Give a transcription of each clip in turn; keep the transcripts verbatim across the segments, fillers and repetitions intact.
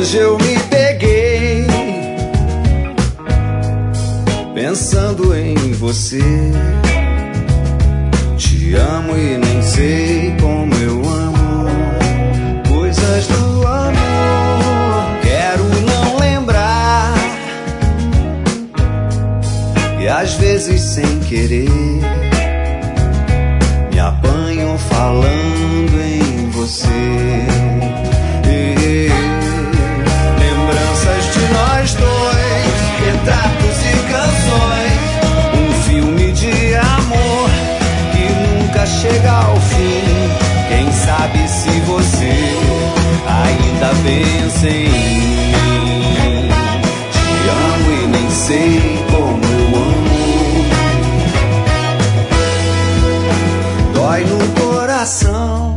Hoje eu me peguei pensando em você. Te amo e nem sei como eu amo coisas do amor. Quero não lembrar e às vezes sem querer me apanho falando em você. Lembranças de nós dois, retratos e canções, um filme de amor que nunca chega ao fim. Quem sabe se você ainda pensa em mim. Te amo e nem sei como eu amo. Dói no coração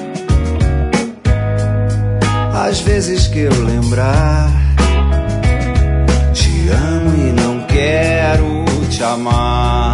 às vezes que eu lembrar. Te amo e não quero te amar.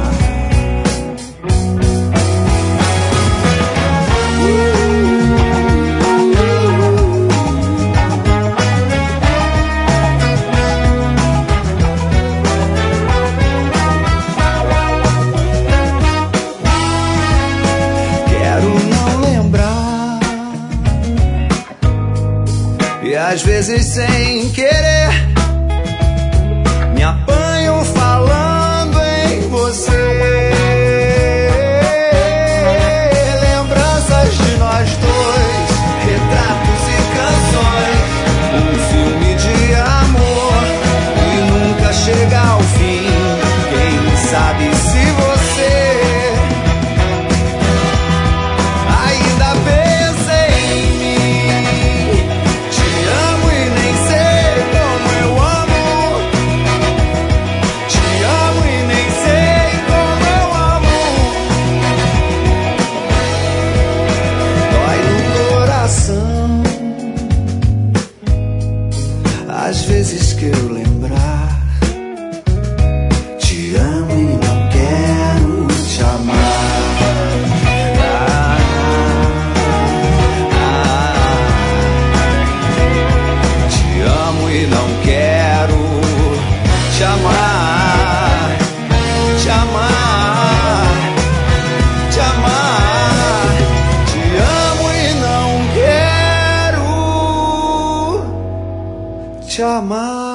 Às vezes sem querer me apanho falando em você. Lembranças de nós dois, retratos e canções, um filme de amor que nunca chega ao fim. Quem sabe se você ainda pensa em mim. Te amo e nem sei como eu amo. Te amo e nem sei como eu amo. Dói no coração às vezes que eu lembrar. Te amo e não quero te amar. Ah, ah, te amo e não quero te amar. Te amar, te amar. Te amo e não quero te amar.